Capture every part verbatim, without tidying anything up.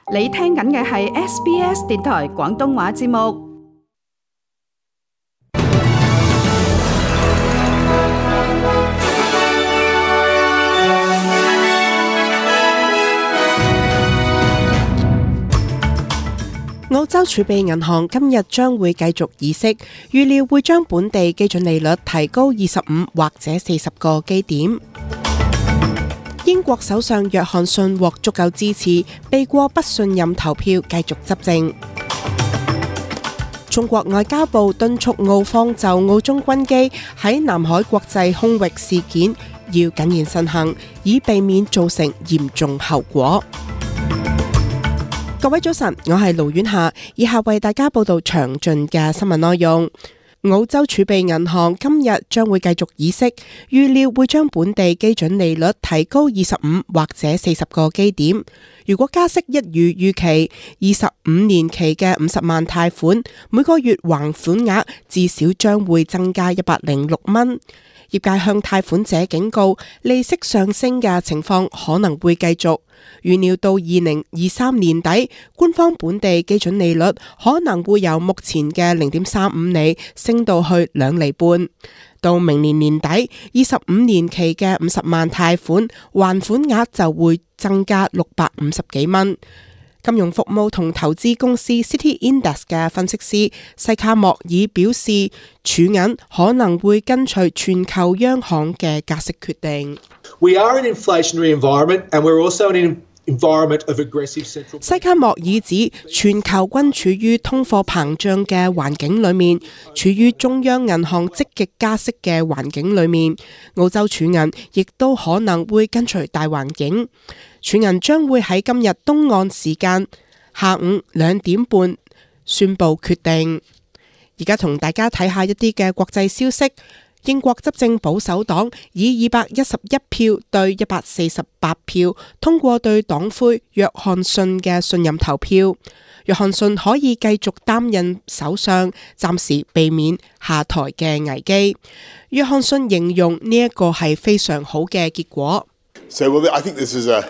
你聽緊嘅係 S B S 電台廣東話節目。 澳洲儲備銀行今日將會繼續議息，預料會將本地基準利率提高二十五或者四十個基點。英國首相約翰遜獲足夠支持，避過不信任投票，繼續執政。中國外交部敦促澳方就澳中軍機喺南海國際空域事件要謹言慎行，以避免造成嚴重後果。各位早晨，我係盧婉霞，以下為大家報道詳盡嘅新聞內容。澳洲儲備銀行今日將會繼續議息，預料會將本地基準利率提高二十五或者四十個基點。如果加息一如預期，二十五年期嘅五十萬貸款每個月還款額至少將會增加一百零六蚊。業界向貸款者警告，利息上升嘅情況可能會繼續。預料到二零二三年底，官方本地基準利率可能會由目前嘅零點三五厘升到去兩厘半。到明年年底，二十五年期嘅五十萬貸款還款額就會增加六百五十幾蚊。金融服務同投資公司 City Index 嘅分析師西卡莫爾表示，儲銀可能會跟隨全球央行嘅加息決定。 We are in an inflationary environment, and we're also in an environment of aggressive central. 西卡莫爾指，全球均處於通貨膨脹嘅環境裏面，處於中央銀行積極加息嘅環境裏面。澳洲儲銀亦都可能會跟隨大環境。儲銀將會喺今日東岸時間下午兩點半宣布決定。而家同大家睇下一啲嘅國際消息。英國執政保守黨以二百一十一票對一百四十八票通過對黨魁約翰遜嘅信任投票。約翰遜可以繼續擔任首相，暫時避免下台嘅危機。約翰遜形容呢一個係非常好嘅結果。 So, well, I think this is a,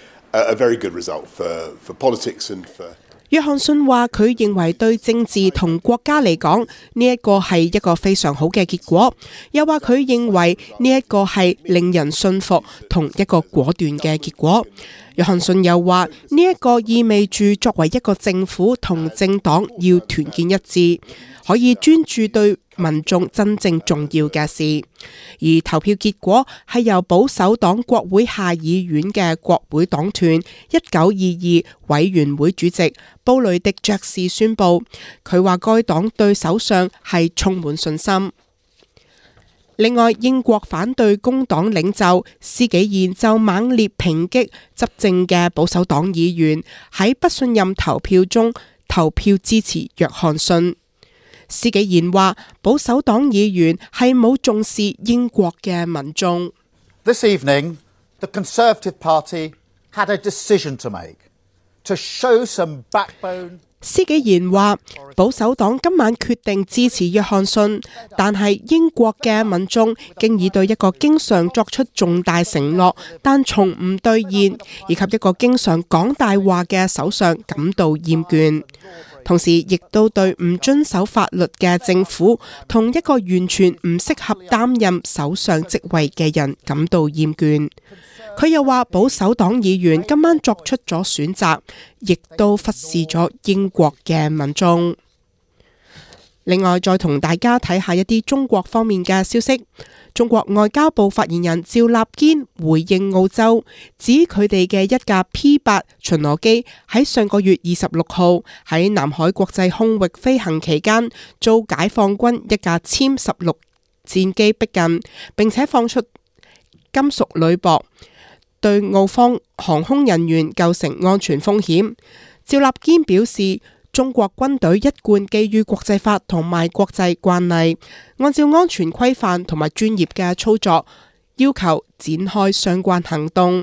a very good result for, for politics and for 約翰遜話佢認為對政治同國家嚟講呢一個係一個非常好嘅結果，又話佢認為呢一個係令人信服同一個果斷嘅結果。約翰遜又話呢一個意味住作為一個政府同政黨要團結一致，可以專注對民眾真正重要嘅事。而投票結果係由保守黨國會下議院嘅國會黨團一九二二委員會主席布雷迪爵士宣布，佢話該黨對首相係充滿信心。另外，英國反對工黨領袖施紀賢就猛烈抨擊執政嘅保守黨議員喺不信任投票中投票支持約翰遜。施紀賢話保守黨議員係冇重視英國嘅民眾。 This evening, the Conservative Party had a decision to make to show some backbone. 施紀賢話保守黨今晚決定支持約翰遜，但係英國嘅民眾經已對一個經常作出重大承諾但從唔兌現，以及一個經常講大話嘅首相感到厭倦。同時亦都對唔遵守法律嘅政府同一個完全唔適合擔任首相職位嘅人感到厭倦。佢又話保守黨議員今晚作出咗選擇，亦都忽視咗英國嘅民眾。另外，再同大家睇下一啲中國方面嘅消息。中國外交部發言人趙立堅回應澳洲，指佢哋嘅一架 P 八 巡邏機喺上個月二十六號喺南海國際空域飛行期間，遭解放軍一架殲十六戰機逼近，並且放出金屬鋁箔，對澳方航空人員構成安全風險。趙立堅表示，中國軍隊一貫基於國際法同埋國際慣例，按照安全規範同埋專業嘅操作要求展開相關行動。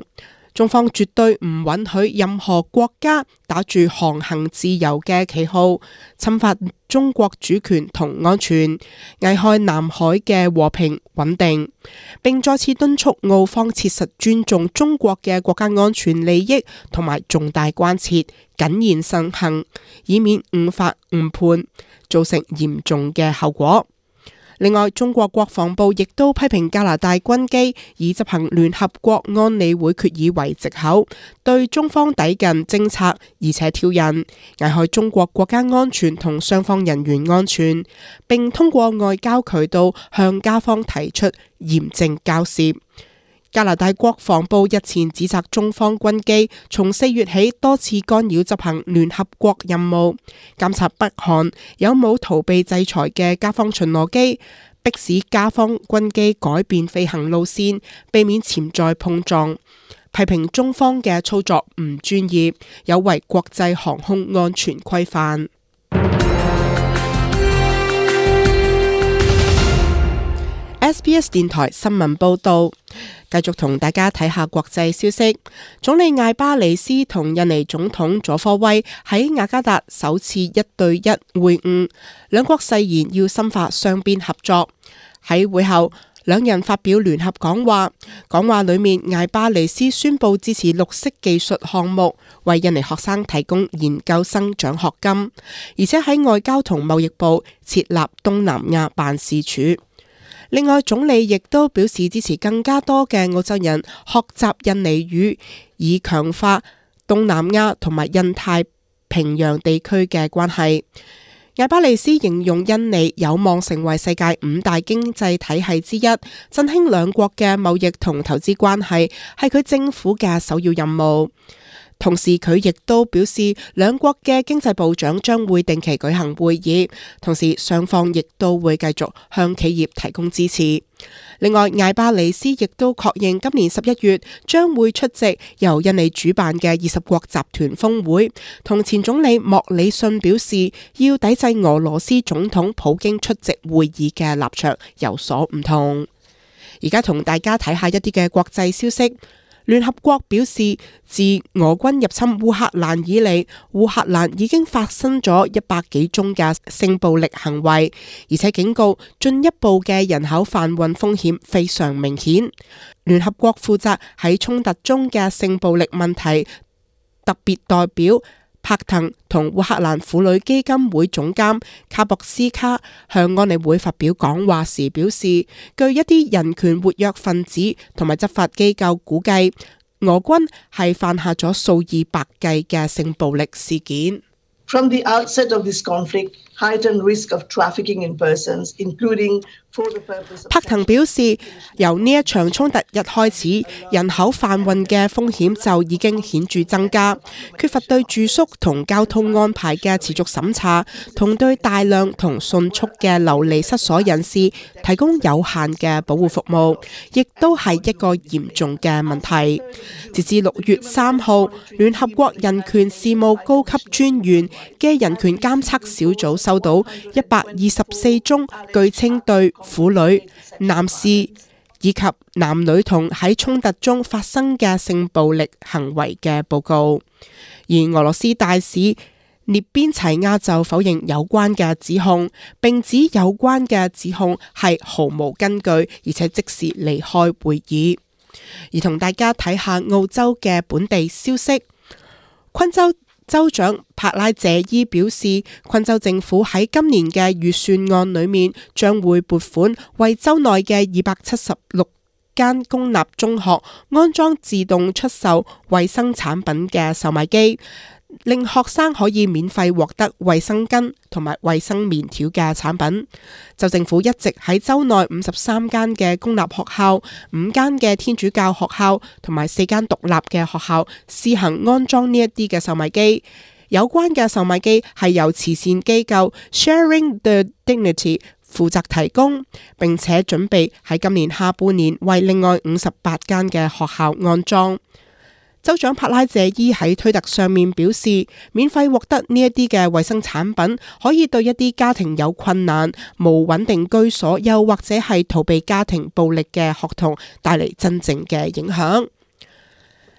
中方絕對唔允許任何國家打住航行自由嘅旗號，侵犯中國主權同安全，危害南海嘅和平穩定，並再次敦促澳方切實尊重中國嘅國家安全利益同埋重大關切，謹言慎行，以免誤發誤判，造成嚴重嘅後果。另外，中國國防部亦都批評加拿大軍機以執行聯合國安理會決議為藉口，對中方抵近偵察，而且挑釁，危害中國國家安全同雙方人員安全，並通過外交渠道向加方提出嚴正交涉。加拿大國防部日前指責中方軍機從四月起多次干擾執行聯合國任務，監察北韓有冇逃避制裁嘅加方巡邏機，迫使加方軍機改變飛行路線，避免潛在碰撞，批評中方嘅操作唔專業，有違國際航空安全規範。S B S 電台新聞報導，繼續同大家睇下國際消息。總理艾巴尼斯同印尼總統佐科威喺雅加達首次一對一會晤，兩國誓言要深化雙邊合作。喺會後，兩人發表聯合講話，講話裡面艾巴尼斯宣布支持綠色技術項目，為印尼學生提供研究生獎學金，而且喺外交同貿易部設立東南亞辦事處。另外，總理亦都表示支持更加多嘅澳洲人學習印尼語，以強化東南亞同埋印太平洋地區嘅關係。艾巴尼斯形容印尼有望成為世界五大經濟體系之一，振興兩國嘅貿易同投資關係係佢政府嘅首要任務。同時，佢亦都表示，兩國嘅經濟部長將會定期舉行會議，同時雙方亦都會繼續向企業提供支持。另外，艾巴尼斯亦都確認今年十一月將會出席由印尼主辦嘅二十國集團峰會，同前總理莫里遜表示要抵制俄羅斯總統普京出席會議嘅立場有所唔同。而家同大家睇下一啲嘅國際消息。聯合國表示，自俄軍入侵烏克蘭以嚟，烏克蘭已經發生咗一百幾宗嘅性暴力行為，而且警告進一步嘅人口販運風險非常明顯。聯合國負責喺衝突中嘅性暴力問題特別代表柏騰同烏克蘭婦女基金會總監卡博斯卡向安理會發表講話時表示，據一啲人權活躍分子同埋執法機構估計，俄軍係犯下咗數以百計嘅性暴力事件。 From the outset of this conflict, heightened risk of trafficking in persons, including for the purpose of... 柏騰表示，由呢一場衝突一開始，人口販運嘅風險就已經顯著增加，缺乏對住宿同交通安排嘅持續審查，同對大量同迅速嘅流離失所人士提供有限嘅保護服務，亦都係一個嚴重嘅問題。截至六月三號，聯合國人權事務高級專員嘅人權監測小組收到一百二十四宗據稱對婦女、男士以及男女童喺衝突中發生嘅性暴力行為嘅報告，而俄羅斯大使涅邊齊亞就否認有關嘅指控，並指有關嘅指控係毫無根據，而且即時離開會議。而同大家睇下澳洲嘅本地消息，昆州州長帕拉謝伊表示，昆州政府喺今年嘅預算案裏面將會撥款為州內嘅二百七十六間公立中學安裝自動出售衛生產品嘅售賣機，令學生可以免費獲得衛生巾同埋衛生棉條嘅產品。州政府一直喺州內五十三間嘅公立學校、五間嘅天主教學校同埋四間獨立嘅學校試行安裝呢一啲嘅售賣機。有關嘅售賣機係由慈善機構 Sharing the Dignity 負責提供，並且準備喺今年下半年為另外五十八間嘅學校安裝。州長帕拉謝伊喺推特上面表示，免費獲得呢一啲嘅衛生產品，可以對一啲家庭有困難、無穩定居所，又或者係逃避家庭暴力嘅學童帶嚟真正嘅影響。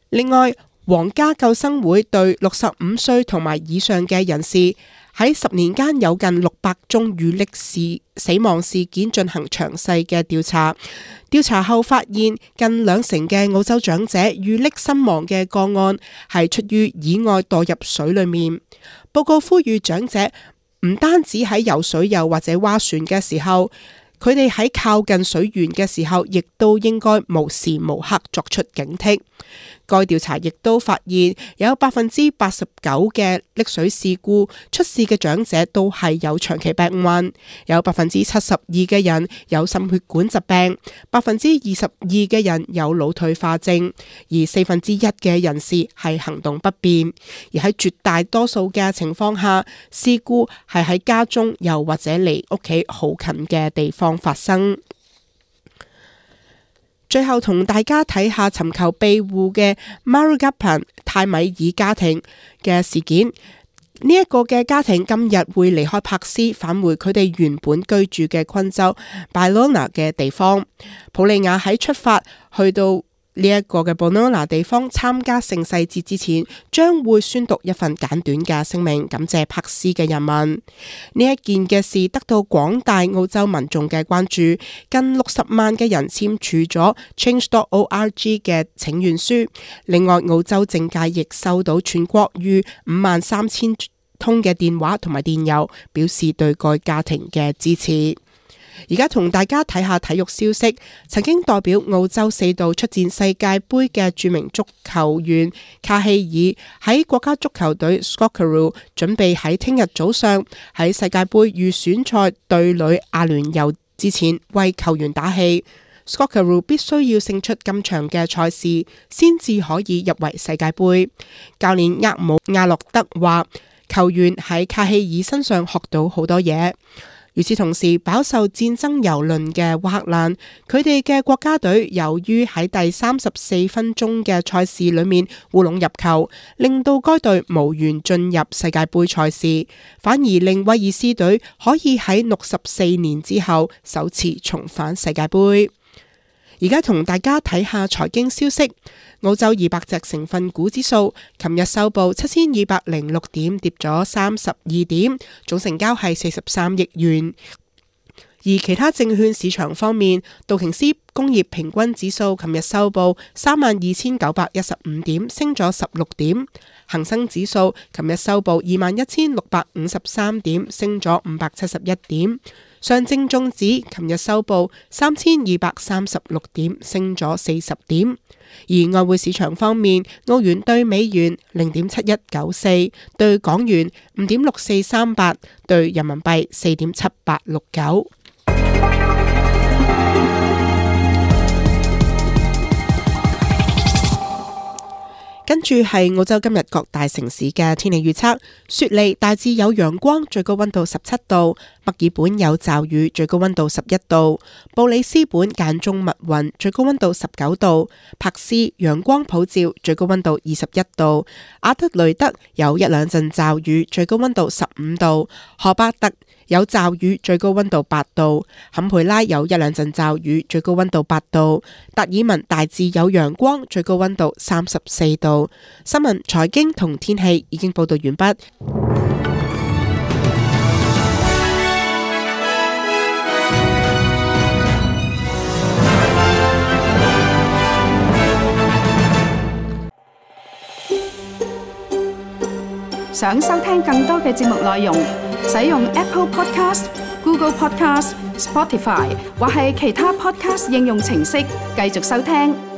另外，皇家救生會對六十五歲同埋以上嘅人士喺十年間有近六百宗遇溺事死亡事件進行詳細嘅調查。調查後發現，近兩成嘅澳洲長者遇溺身亡嘅個案係出於意外墮入水裏面。報告呼籲長者唔單止喺游水又或者划船嘅時候，佢哋喺靠近水源嘅時候，亦都應該無時無刻作出警惕。該調查亦都發現，有百分之八十九嘅溺水事故出事嘅長者都係有長期病患，有百分之七十二嘅人有心血管疾病，百分之二十二嘅人有腦退化症，而四分之一嘅人士係行動不便。而喺絕大多數嘅情況下，事故係喺家中又或者離屋企好近嘅地方發生。最後同大家睇下尋求庇護嘅 Marugapan 泰米爾家庭嘅事件。呢一個嘅家庭今日會離開柏斯，返回佢哋原本居住嘅昆州 Ballona 嘅地方。普利亞喺出發去到呢一個嘅 Ballona 地方參加聖洗節之前，將會宣讀一份簡短嘅聲明，感謝柏斯嘅人民。呢一件嘅事得到廣大澳洲民眾嘅關注，近六十萬嘅人簽署咗 change dot org 嘅請願書。另外，澳洲政界亦收到全國逾五萬三千通嘅電話同埋電郵，表示對該家庭嘅支持。而家同大家睇下體育消息，曾經代表澳洲四度出戰世界盃嘅著名足球員卡希爾喺國家足球隊 Socceroo 準備喺聽日早上喺世界盃預選賽對壘阿聯酋之前為球員打氣。Socceroo 必須要勝出今場嘅賽事，先至可以入圍世界盃。教練厄姆亞洛德話，球員喺卡希爾身上學到好多嘢。與此同時，飽受戰爭蹂躪嘅烏克蘭，佢哋嘅國家隊由於喺第三十四分鐘嘅賽事裏面烏龍入球，令到該隊無緣進入世界盃賽事，反而令威爾斯隊可以喺六十四年之後首次重返世界盃。而家同大家睇下財經消息，澳洲二百隻成分股指數琴日收報七千二百零六點，跌咗三十二點，總成交係四十三億元。而其他證券市場方面，道瓊斯工業平均指數琴日收報三萬二千九百一十五點，升咗十六點。恒生指數琴日收報二萬一千六百五十三點，升咗五百七十一點。上證綜指琴日收報三千二百三十六點，升咗四十點。而外匯市場方面，澳元兌美元零點七一九四，兌港元五點六四三八，兌人民幣四點七八六九。跟住係澳洲今日各大城市嘅天氣預測：雪梨大致有陽光，最高溫度十七度；墨爾本有驟雨，最高溫度十一度；布里斯本間中密雲，最高溫度十九度；柏斯陽光普照，最高溫度二十一度；阿德雷德有一兩陣驟雨，最高溫度十五度；荷巴特有驟雨，最高溫度八度；坎培拉有一兩陣驟雨，最高溫度八度；達爾文大致有陽光，最高溫度三十四度。新聞、財經同天氣已經報道完畢。 想收聽更多嘅節目內容，使用 Apple Podcast、Google Podcast、Spotify 或係其他 Podcast 應用程式繼續收聽。